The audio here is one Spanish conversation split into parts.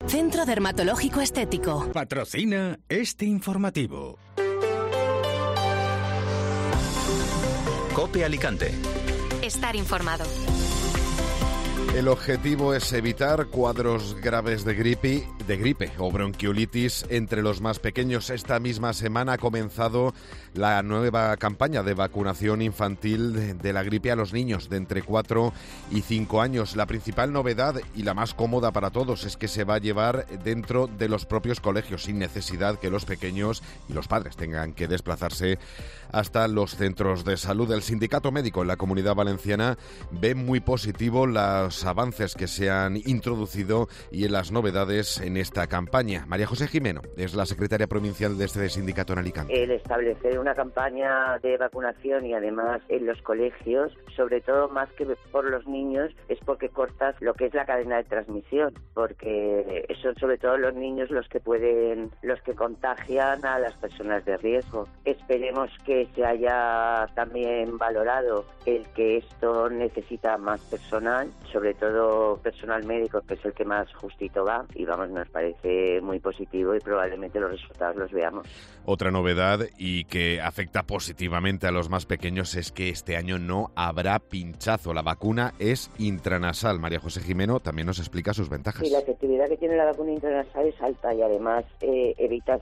Centro Dermatológico Estético. Patrocina este informativo. COPE Alicante. Estar informado. El objetivo es evitar cuadros graves de gripe o bronquiolitis entre los más pequeños. Esta misma semana ha comenzado la nueva campaña de vacunación infantil de la gripe a los niños de entre 4 y 5 años. La principal novedad y la más cómoda para todos es que se va a llevar dentro de los propios colegios, sin necesidad que los pequeños y los padres tengan que desplazarse hasta los centros de salud. El Sindicato Médico en la Comunidad Valenciana ve muy positivo los avances que se han introducido y en las novedades en esta campaña. María José Jimeno es la secretaria provincial de este sindicato en Alicante. El establecer una campaña de vacunación y además en los colegios, sobre todo más que por los niños, es porque cortas lo que es la cadena de transmisión, porque son sobre todo los niños los que contagian a las personas de riesgo. Esperemos que se haya también valorado el que esto necesita más personal, sobre todo personal médico, que es el que más justito va, y nos parece muy positivo y probablemente los resultados los veamos. Otra novedad y que afecta positivamente a los más pequeños es que este año no habrá pinchazo. La vacuna es intranasal. María José Jimeno también nos explica sus ventajas. Sí, la efectividad que tiene la vacuna intranasal es alta y además evitas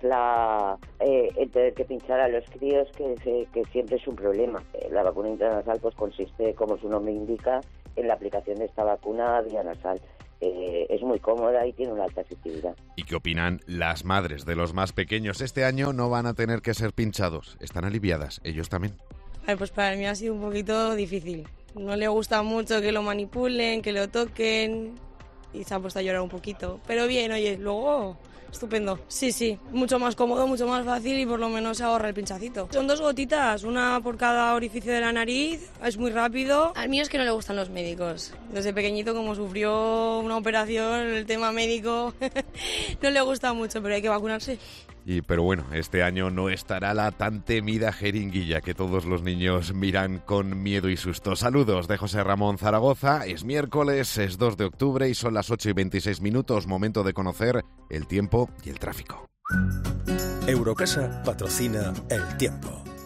el tener que pinchar a los críos, que siempre es un problema. La vacuna intranasal pues consiste, como su nombre indica, en la aplicación de esta vacuna vía nasal. Es muy cómoda y tiene una alta efectividad. ¿Y qué opinan las madres de los más pequeños? Este año no van a tener que ser pinchados. Están aliviadas, ellos también. Pues para mí ha sido un poquito difícil. No le gusta mucho que lo manipulen, que lo toquen, y se ha puesto a llorar un poquito. Pero bien, oye, luego estupendo. Sí, mucho más cómodo, mucho más fácil y por lo menos se ahorra el pinchacito. Son 2 gotitas, una por cada orificio de la nariz, es muy rápido. Al mío es que no le gustan los médicos. Desde pequeñito, como sufrió una operación, el tema médico no le gusta mucho, pero hay que vacunarse. Pero bueno, este año no estará la tan temida jeringuilla que todos los niños miran con miedo y susto. Saludos de José Ramón Zaragoza. Es miércoles, es 2 de octubre y son las 8:26. Momento de conocer el tiempo y el tráfico. Eurocasa patrocina el tiempo.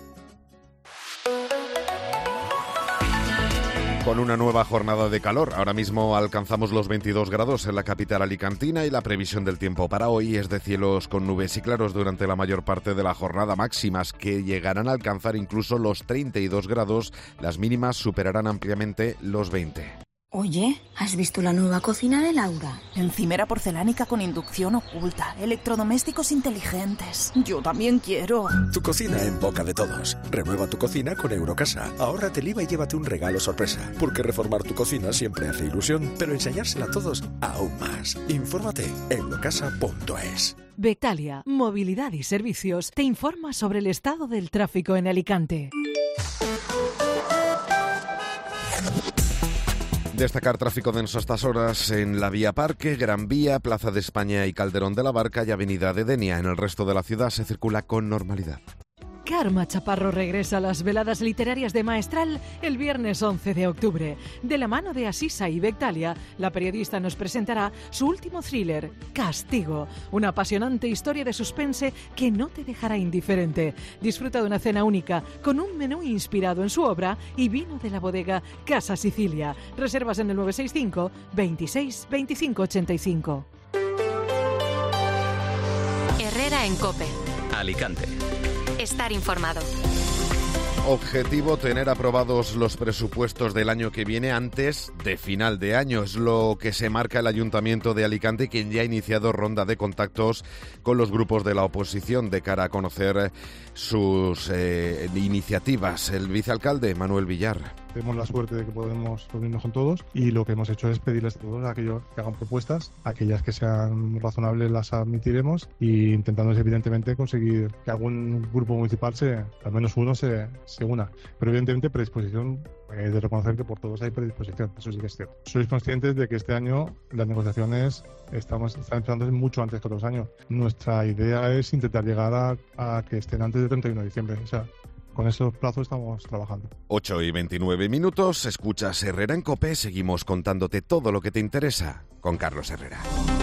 Con una nueva jornada de calor. Ahora mismo alcanzamos los 22 grados en la capital alicantina y la previsión del tiempo para hoy es de cielos con nubes y claros durante la mayor parte de la jornada, máximas que llegarán a alcanzar incluso los 32 grados. Las mínimas superarán ampliamente los 20. Oye, ¿has visto la nueva cocina de Laura? Encimera porcelánica con inducción oculta, electrodomésticos inteligentes. Yo también quiero. Tu cocina en boca de todos. Renueva tu cocina con Eurocasa. Ahórrate el IVA y llévate un regalo sorpresa. Porque reformar tu cocina siempre hace ilusión, pero enseñársela a todos aún más. Infórmate en eurocasa.es. Bectalia, Movilidad y Servicios, te informa sobre el estado del tráfico en Alicante. Destacar tráfico denso a estas horas en la Vía Parque, Gran Vía, Plaza de España y Calderón de la Barca y Avenida de Denia. En el resto de la ciudad se circula con normalidad. Karma Chaparro regresa a las veladas literarias de Maestral el viernes 11 de octubre. De la mano de Asisa y Bectalia, la periodista nos presentará su último thriller, Castigo, una apasionante historia de suspense que no te dejará indiferente. Disfruta de una cena única, con un menú inspirado en su obra y vino de la bodega Casa Sicilia. Reservas en el 965 26 25 85. Herrera en COPE. Alicante. Estar informado. Objetivo, tener aprobados los presupuestos del año que viene antes de final de año. Es lo que se marca el Ayuntamiento de Alicante, quien ya ha iniciado ronda de contactos con los grupos de la oposición de cara a conocer sus iniciativas. El vicealcalde, Manuel Villar. Tenemos la suerte de que podemos reunirnos con todos y lo que hemos hecho es pedirles a todos aquellos que hagan propuestas, aquellas que sean razonables las admitiremos y intentando evidentemente conseguir que algún grupo municipal, al menos uno, se una. Pero evidentemente predisposición, de reconocer que por todos hay predisposición, eso sí que es cierto. Sois conscientes de que este año las negociaciones están empezando mucho antes que otros años. Nuestra idea es intentar llegar a que estén antes del 31 de diciembre, o sea, con esos plazos estamos trabajando. 8:29, escuchas Herrera en COPE, seguimos contándote todo lo que te interesa con Carlos Herrera.